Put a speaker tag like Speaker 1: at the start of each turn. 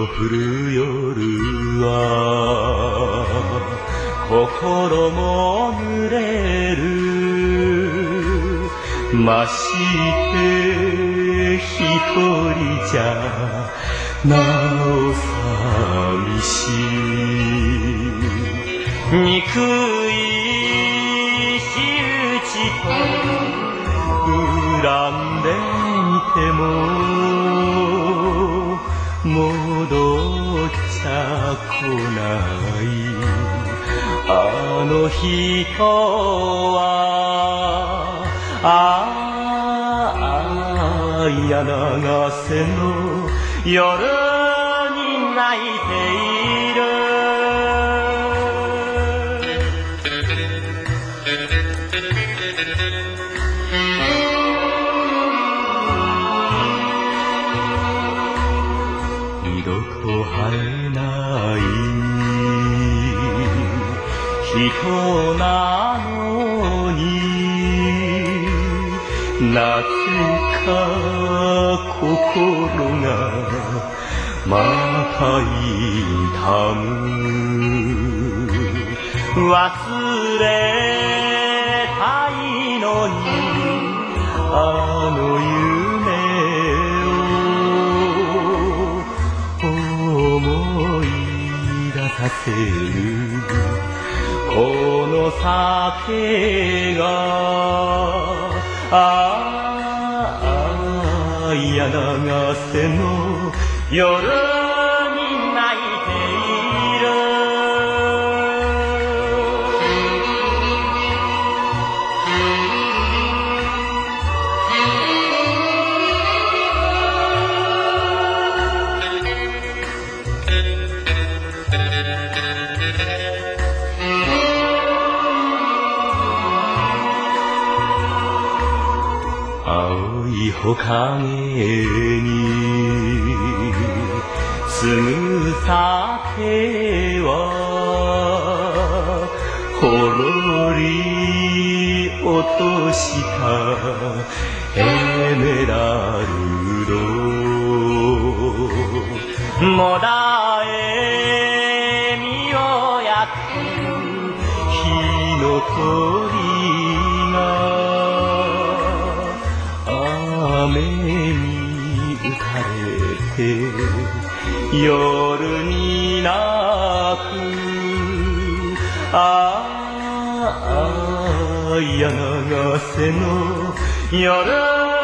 Speaker 1: 降る夜は心も濡れる。まして一人じゃなお寂しい。憎い仕打ちと恨んでみても戻っちゃ来ない。あの人は柳瀬の夜に泣いている。二度と会えない人なのになぜか心がまた痛む。忘れたいのにあの夢を思い出させる。この酒が柳瀬の夜に泣いている。青い木陰に住む酒はほろり落としたエメラルド。もだえみを焼く火の鳥が雨に打たれて夜に泣く。柳瀬の夜